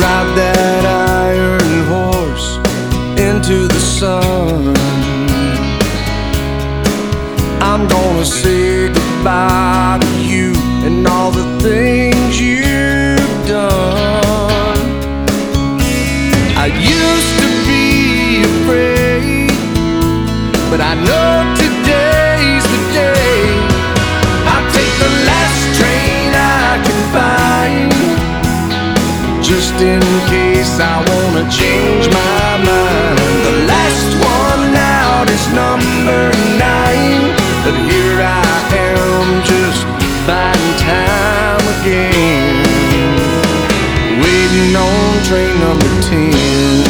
ride that iron horse into the sun. I'm gonna say goodbye to you and all the things you've done. I used to be afraid, but I know today's the day. I'll take the last train I can find, just in case I wanna change my mind. The last one out is number 9, but here I am just biding time again, waiting on train number 10.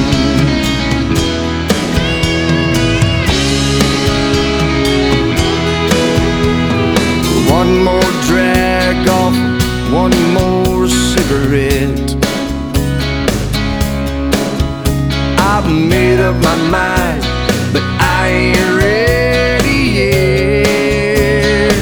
One more drag off, one more cigarette. I've made up my mind, but I ain't ready yet.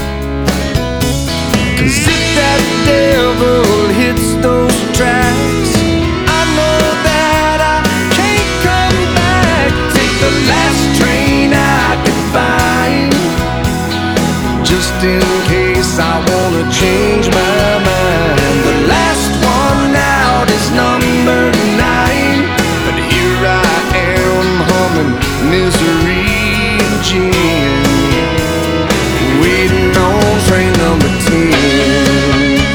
'Cause if that devil hits those tracks, I know that I can't come back. Take the last train I can find, just in case I wanna change my mind. The last one out is number 9, but here I am humming Misery and Gin, waiting on train number 10.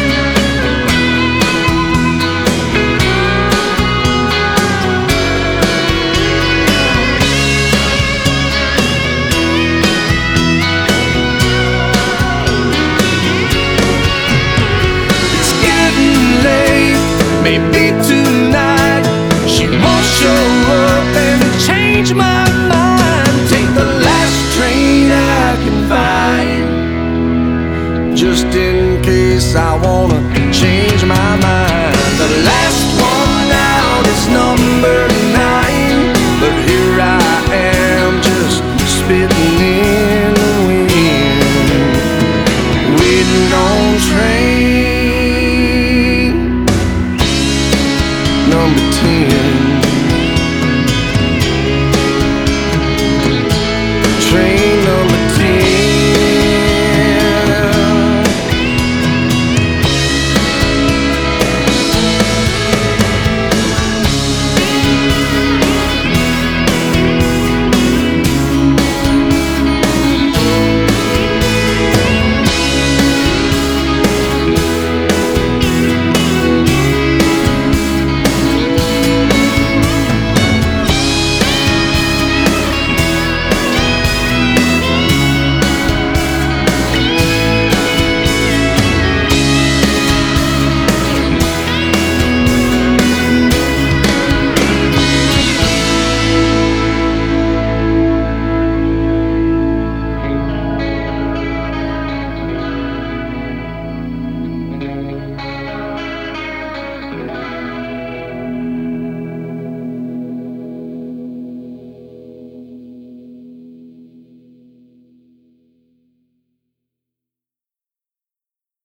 It's getting late, maybe tonight she won't show up and change my mind. Take the last train I can find, just in case I wanna